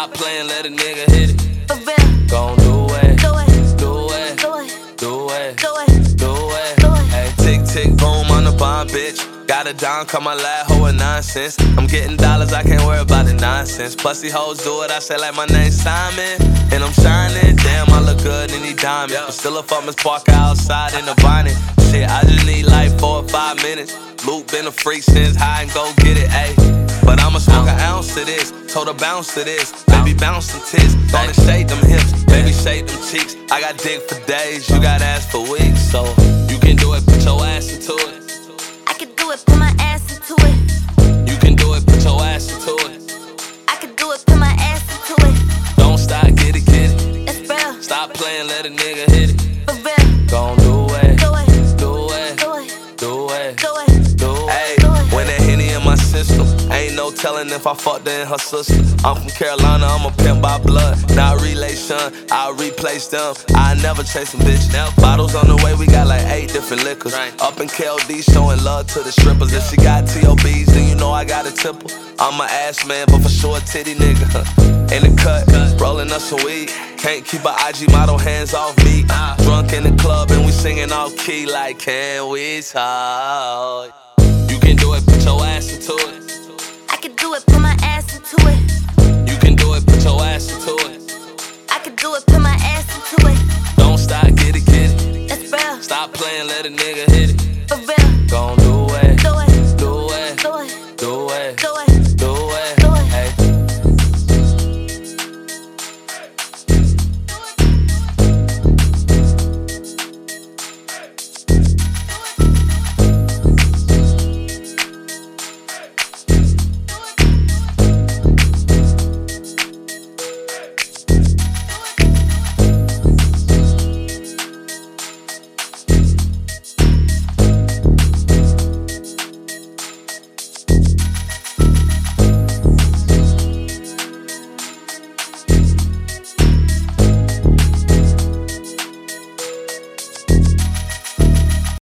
Stop playing, let a nigga hit it. For real. Gon' do it. Do it. Do it. Do it. Do it. Do it. Do it. Do it. Hey, tick, tick, boom on the bond, bitch. Got it down, call my lad hoe a nonsense. I'm getting dollars, I can't worry about the nonsense. Pussy hoes do it, I say like my name's Simon. And I'm shining, damn, I look good in these diamonds. But still a fuck Miss Parker outside in the bonnet. Shit, I just need like 4 or 5 minutes. Luke been a freak since high and go get it, ayy. But I'ma smoke an ounce of this, told her bounce to this. Baby bounce some tits, gonna shake them hips, baby shake them cheeks. I got dick for days, you got ass for weeks. So you can do it, put your ass into it. I can do it, put my ass into it. You can do it, put your ass into it. I can do it, put my ass into it. Don't stop, get it, get it. It's real. Stop playing, let a nigga hit it. For real. Gon' do it, Do it. do it, Do it. do it, Do it. do it. Hey, Do it. when that Henny in my system, ain't no telling if I fucked her and her sister. I'm from Carolina, I'm a pimp by blood, not relation. I'll replace them. I never chase them, bitch. Bottles on the way, we got like 8 different liquors. Up in KLD, showing love to the strippers. If she got TOBs, then you know I got a tipple. I'm an ass man, but for sure a titty nigga. In the cut, rolling up some weed. Can't keep a IG model hands off me. Drunk in the club and we singing off key like, can we talk? You can do it, put your ass into it.